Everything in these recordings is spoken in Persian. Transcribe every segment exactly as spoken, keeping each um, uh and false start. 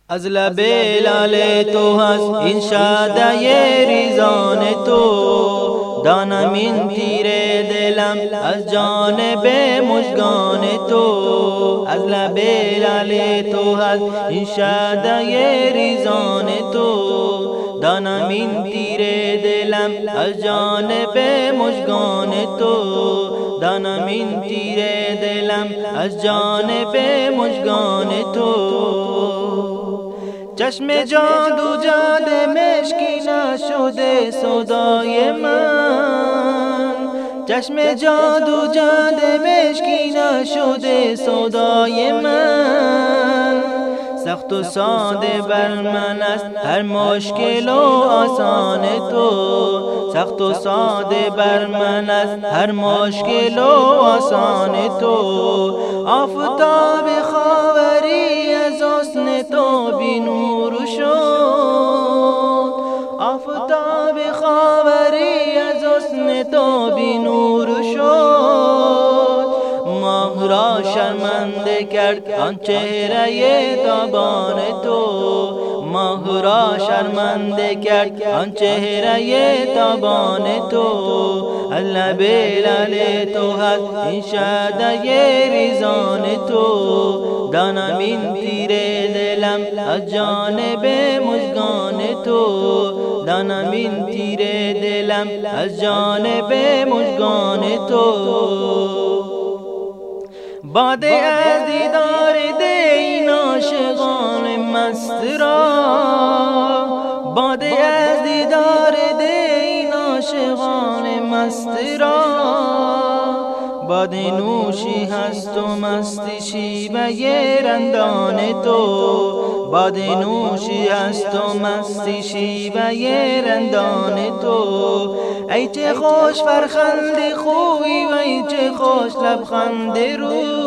از لب لعل تو هست این شعله ریزان تو، دانم این تیر دلم از جانب مژگان تو. از لب لعل تو هست این شعله ریزان تو، دانم این تیر دلم از جانب مژگان تو. دانم این تیر دلم از جانب مژگان تو. چشم جادو جاد مشکی نشده صدای من، چشم جادو جاد مشکی نشده صدای من. سخت و ساده بر من است هر مشکل و آسان تو، سخت و ساده بر من است هر مشکل و آسان تو. آفتاب خاوری از حسن تو بی نور شد، آفتاب خاوری از حسن تو بی نور شد. ماه را شرمنده کرد آن چهره تابان تو، ماه را شرمنده کرد آن چهره تابان تو. از لب لعل تو هست این شعله ریزان تو، دانم این تیر دلم از جانب مژگان تو. دانم این تیر دلم از جانب مژگان تو. باده از دیدار ده این عاشقان مست را، باده از دیدار ده این عاشقان مست را. باده نوشی هست و مستی شیوه رندان تو، باده نوشی هست و مستی شیوه رندان تو. ای چه خوش فرخنده خوی و ای چه خوش لبخنده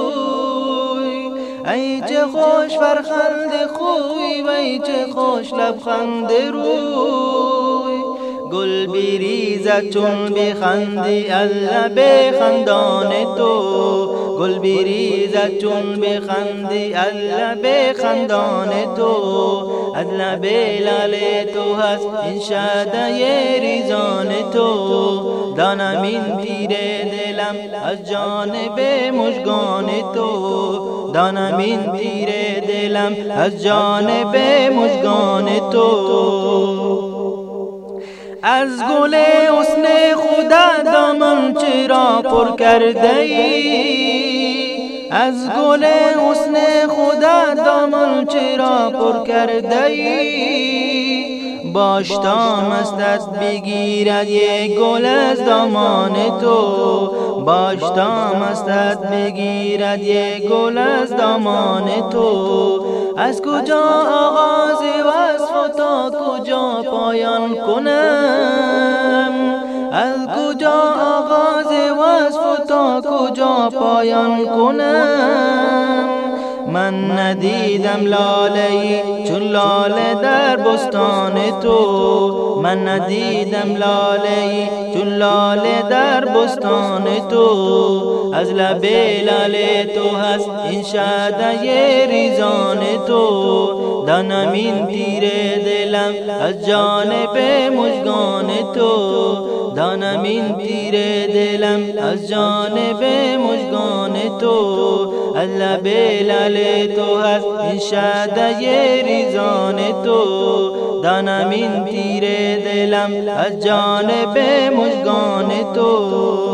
روی، ای چه خوش فرخنده خوی و ای چه خوش لبخنده روی. گل بیریزد چون بخندی از لب خندان تو، گل بیریزد چون بخندی از لب خندان تو. از لب لعل تو هست این شعله ریزان تو، دانم این تیر دلم از جانب مژگان تو. دانم این تیر دلم از جانب مژگان تو. از گل حسن خدا دامن چرا پر کرده ای، از گل حسن خدا دامن چرا پر کرده ای. باش تا مستت بگیرد یک گل از دامان تو، باش تا مستت بگیرد یک گل از دامان تو. از کجا آغاز وصف تا کجا پایان کنم، از کجا آغاز وصف تا کجا پایان کنم. من ندیدم لاله‌ای چون لاله در بستان تو، من ندیدم لاله‌ای چون لاله در بستان تو. از لب لعل تو هست این شعله ریزان تو، دانم این تیر دلم از جانب مژگان تو. دانم این تیر دلم از جانب مژگان تو. از لب لعل تو هست این شعله ریزان تو، دانم این تیر دلم از جانب مژگان تو.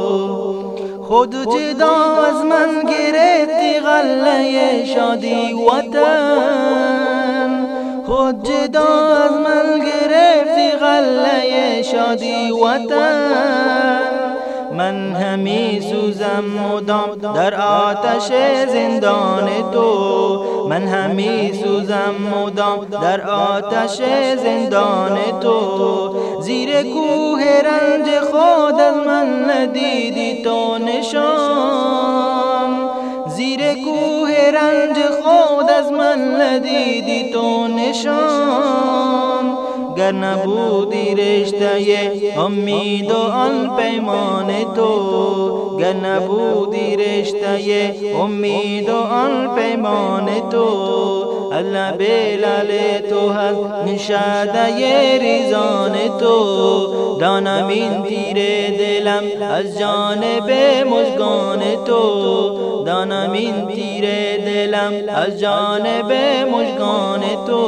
خود جدا از من گرفتی غله شادی وطن، خود جدا از من گرفتی غله شادی وطن. من همی سوزم مدام در آتش زندان تو، من همی سوزم مدام در آتش زندان تو. زیر کوه رنج خود از من ندیدی تو نشان، زیر کوه رنج خود از من ندیدی تو نشان. گر نبودی رشته امید و آن پیمان تو، گر نبودی رشته امید و آن پیمان تو، الله بلال تو هست نشاده ریزان تو، دانم این تیر دلم از جانب مژگان تو، دانم این تیر دلم از جانب مژگان تو.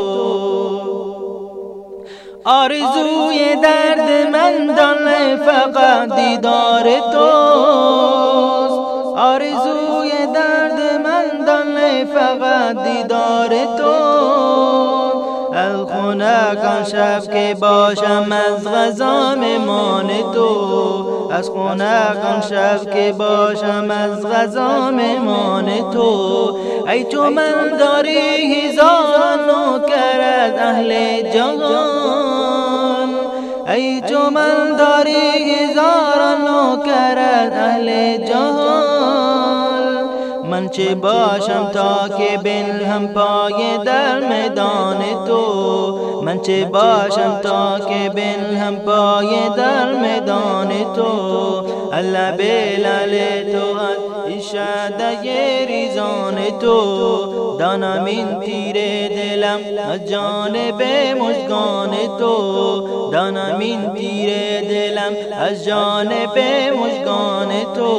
آرزوی درد من دان فقط دیدار توست، آرزوی درد من دان فقط دیدار تو، از خونه کان شب که باشم از غذا مهمان تو، از خونه کان شب که باشم از غذا مهمان تو. ای تو من داری هزار نوکر از اهل جهان، ای تو من داری هزار نوکر از اهل جهان، من چه باشم تا که بنهم پای در میدان تو، من چه باشم تا که بنهم پای در میدان تو، الله بلال تو ایشاده ریزان تو، دانم این تیر دلم از جانب مژگان تو، دانم این تیر دلم از جانب مژگان تو.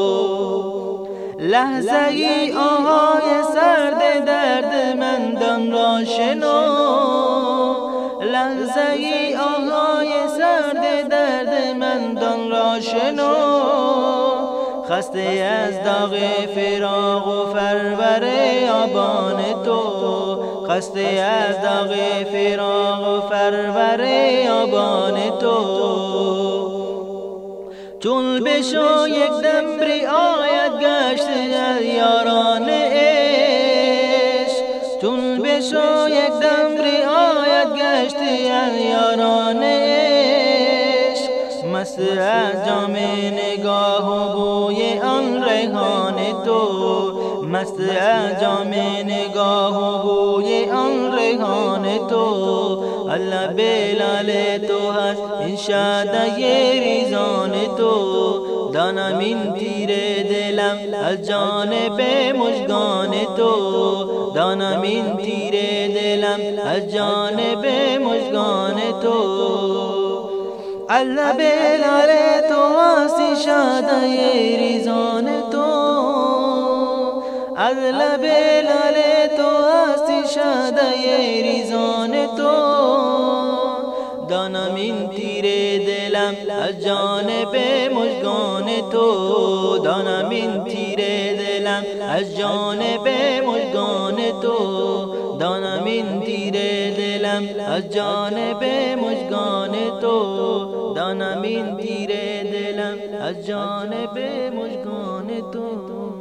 لحظه ای آهای سرد درد من دم را شنو، لحظه ای آهای سرد درد من دم را شنو، خسته از داغ فراق و فرور آبان تو، خسته از داغ فراق و فرور آبان تو. چون بشو یک دم رعایت گشت از یاران عشق، چون بشو یک دم رعایت گشت از یاران عشق، مست از جام نگاه و بوی آن ریحان تو، مست از جام نگاه و بوی آن ریحان تو، الله بلال تو هست این شاده ریزان تو، دانم این تیر دلم از جانب مژگان تو، دانم این تیر دلم از جانب مژگان تو. الله بلال تو هست شاده ریزان تو، الله بلال تو هست شاده ریزان تو، دانم این تیر دلم از جانب مژگان تو، دانم این تیر دلم از جانب مژگان تو، دانم این تیر دلم از جانب مژگان تو، دانم این تیر دلم از جانب مژگان تو.